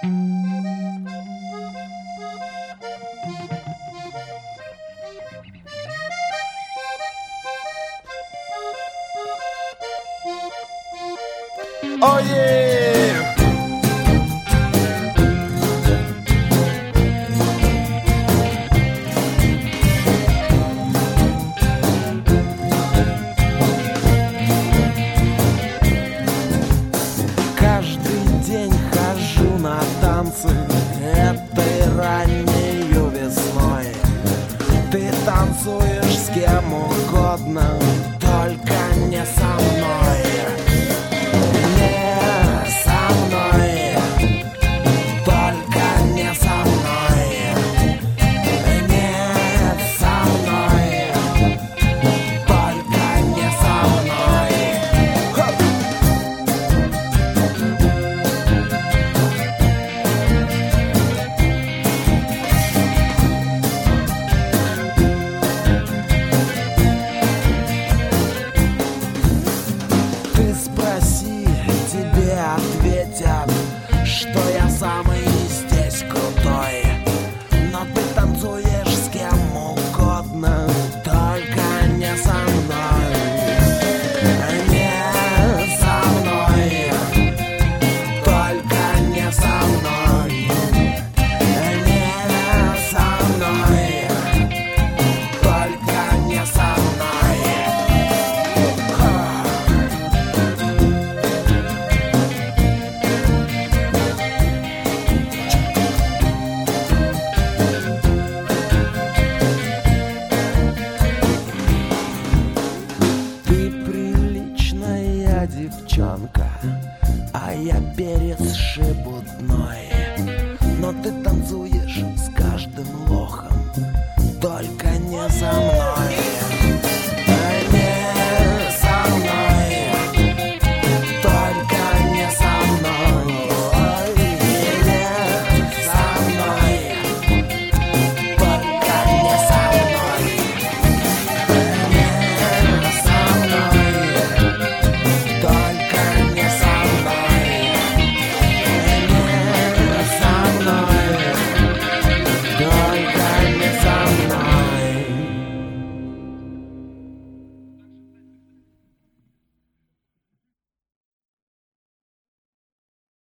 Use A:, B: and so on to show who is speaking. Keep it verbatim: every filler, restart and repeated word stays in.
A: Oh yeah! Каждый день хожу на танцы этой раннею весной. Ты танцуешь с кем угодно, только не со мной. Что я самый здесь крутой, но ты танцуешь с кем угодно, только не со мной. Не со мной, только не со мной. Не со мной, только не со мной. Девчонка, а я перец шебутной, но ты танцуешь с